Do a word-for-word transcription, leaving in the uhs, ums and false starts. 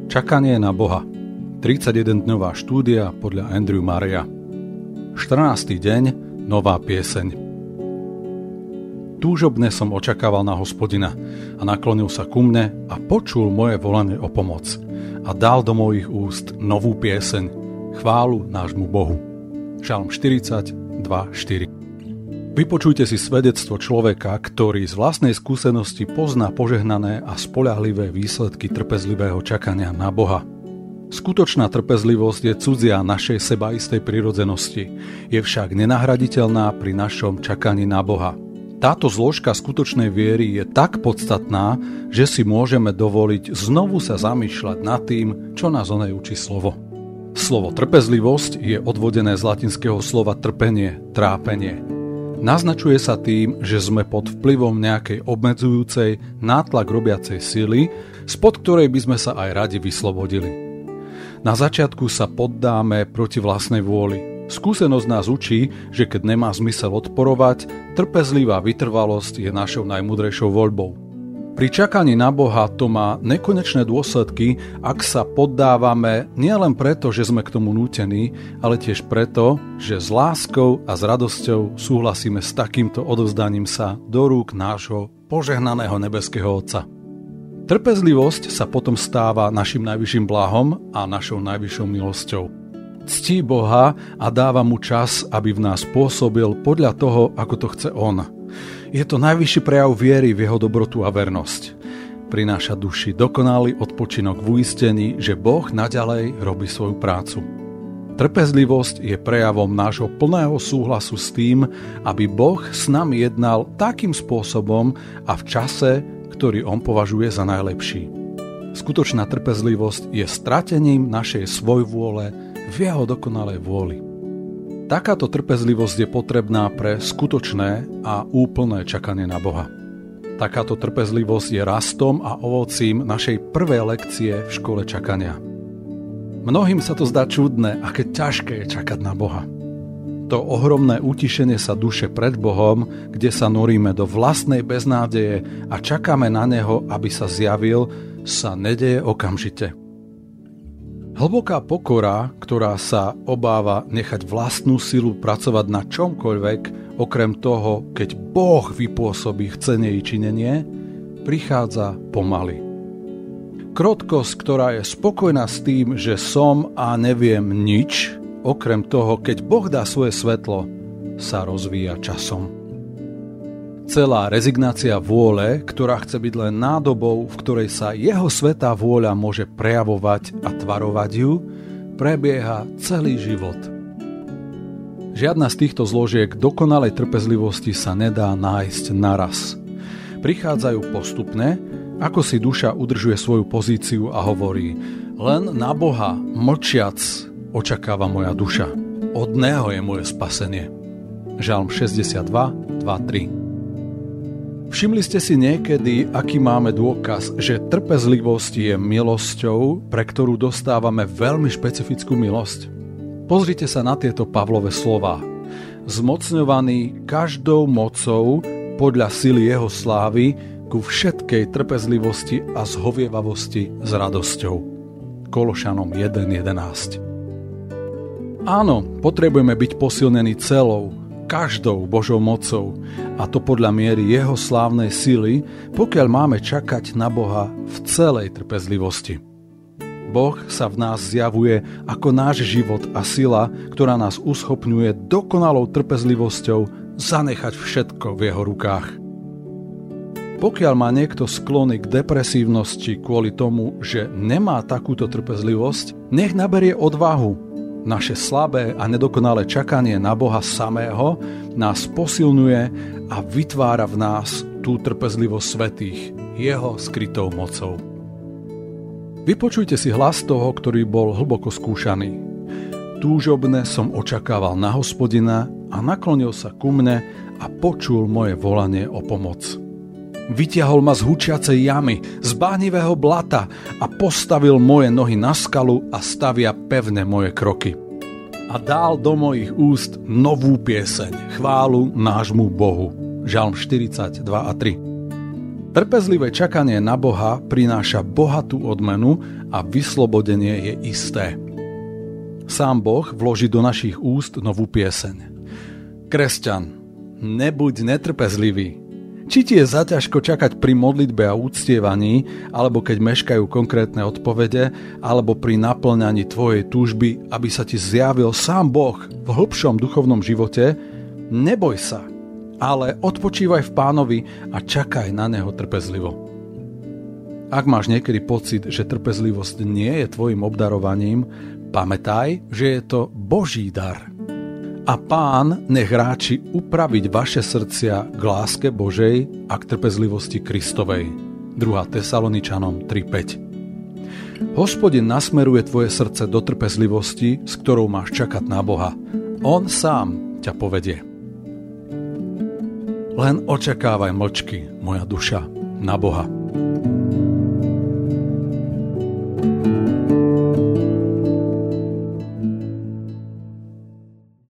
Čakanie na Boha. tridsaťjeden-dňová štúdia podľa Andrew Murraya. štrnásty deň, nová pieseň. Túžobne som očakával na Hospodina a naklonil sa ku mne a počul moje volanie o pomoc a dal do mojich úst novú pieseň, chválu nášmu Bohu. Žalm štyridsaťdva štyri. Vypočujte si svedectvo človeka, ktorý z vlastnej skúsenosti pozná požehnané a spoľahlivé výsledky trpezlivého čakania na Boha. Skutočná trpezlivosť je cudzia našej sebaistej prirodzenosti, je však nenahraditeľná pri našom čakaní na Boha. Táto zložka skutočnej viery je tak podstatná, že si môžeme dovoliť znovu sa zamýšľať nad tým, čo nás onej učí slovo. Slovo trpezlivosť je odvodené z latinského slova trpenie, trápenie. Naznačuje sa tým, že sme pod vplyvom nejakej obmedzujúcej, nátlak robiacej sily, spod ktorej by sme sa aj radi vyslobodili. Na začiatku sa poddáme proti vlastnej vôli. Skúsenosť nás učí, že keď nemá zmysel odporovať, trpezlivá vytrvalosť je našou najmúdrejšou voľbou. Pri čakaní na Boha to má nekonečné dôsledky, ak sa poddávame nielen preto, že sme k tomu nútení, ale tiež preto, že s láskou a s radosťou súhlasíme s takýmto odovzdaním sa do rúk nášho požehnaného nebeského Otca. Trpezlivosť sa potom stáva našim najvyšším blahom a našou najvyššou milosťou. Ctí Boha a dáva mu čas, aby v nás pôsobil podľa toho, ako to chce On. Je to najvyšší prejav viery v jeho dobrotu a vernosť. Prináša duši dokonalý odpočinok v uistení, že Boh naďalej robí svoju prácu. Trpezlivosť je prejavom nášho plného súhlasu s tým, aby Boh s nami jednal takým spôsobom a v čase, ktorý on považuje za najlepší. Skutočná trpezlivosť je stratením našej svojvôle v jeho dokonalej vôli. Takáto trpezlivosť je potrebná pre skutočné a úplné čakanie na Boha. Takáto trpezlivosť je rastom a ovocím našej prvej lekcie v škole čakania. Mnohým sa to zdá čudné, aké ťažké je čakať na Boha. To ohromné utišenie sa duše pred Bohom, kde sa noríme do vlastnej beznádeje a čakáme na Neho, aby sa zjavil, sa nedeje okamžite. Hlboká pokora, ktorá sa obáva nechať vlastnú silu pracovať na čomkoľvek, okrem toho, keď Boh vypôsobí chcenie i činenie, prichádza pomaly. Krotkosť, ktorá je spokojná s tým, že som a neviem nič, okrem toho, keď Boh dá svoje svetlo, sa rozvíja časom. Celá rezignácia vôle, ktorá chce byť len nádobou, v ktorej sa jeho svätá vôľa môže prejavovať a tvarovať ju, prebieha celý život. Žiadna z týchto zložiek dokonalej trpezlivosti sa nedá nájsť naraz. Prichádzajú postupne, ako si duša udržuje svoju pozíciu a hovorí: len na Boha, mlčiac, očakáva moja duša. Od Neho je moje spasenie. Žalm šesťdesiatdva, dva tri. Všimli ste si niekedy, aký máme dôkaz, že trpezlivosť je milosťou, pre ktorú dostávame veľmi špecifickú milosť? Pozrite sa na tieto Pavlove slová. Zmocňovaný každou mocou podľa sily jeho slávy ku všetkej trpezlivosti a zhovievavosti s radosťou. Kološanom jeden jedenásť. Áno, potrebujeme byť posilnení celou, každou Božou mocou, a to podľa miery jeho slávnej sily, pokiaľ máme čakať na Boha v celej trpezlivosti. Boh sa v nás zjavuje ako náš život a sila, ktorá nás uschopňuje dokonalou trpezlivosťou zanechať všetko v jeho rukách. Pokiaľ má niekto sklony k depresívnosti kvôli tomu, že nemá takúto trpezlivosť, nech naberie odvahu. Naše slabé a nedokonalé čakanie na Boha samého nás posilňuje a vytvára v nás tú trpezlivosť svätých, jeho skrytou mocou. Vypočujte si hlas toho, ktorý bol hlboko skúšaný. Túžobne som očakával na Hospodina a naklonil sa ku mne a počul moje volanie o pomoc. Vytiahol ma z hučiacej jamy, z bánivého blata a postavil moje nohy na skalu a stavia pevne moje kroky. A dal do mojich úst novú pieseň, chválu nášmu Bohu. Žalm štyridsaťdva a tri. Trpezlivé čakanie na Boha prináša bohatú odmenu a vyslobodenie je isté. Sám Boh vloží do našich úst novú pieseň. Kresťan, nebuď netrpezlivý. Či ti je zaťažko čakať pri modlitbe a úctievaní, alebo keď meškajú konkrétne odpovede, alebo pri naplňaní tvojej túžby, aby sa ti zjavil sám Boh v hlbšom duchovnom živote, neboj sa, ale odpočívaj v Pánovi a čakaj na Neho trpezlivo. Ak máš niekedy pocit, že trpezlivosť nie je tvojim obdarovaním, pamätaj, že je to Boží dar. A Pán nech ráči upraviť vaše srdcia k láske Božej a k trpezlivosti Kristovej. druhá Tesaloničanom tri päť. Hospodin nasmeruje tvoje srdce do trpezlivosti, s ktorou máš čakať na Boha. On sám ťa povedie. Len očakávaj mlčky, moja duša, na Boha.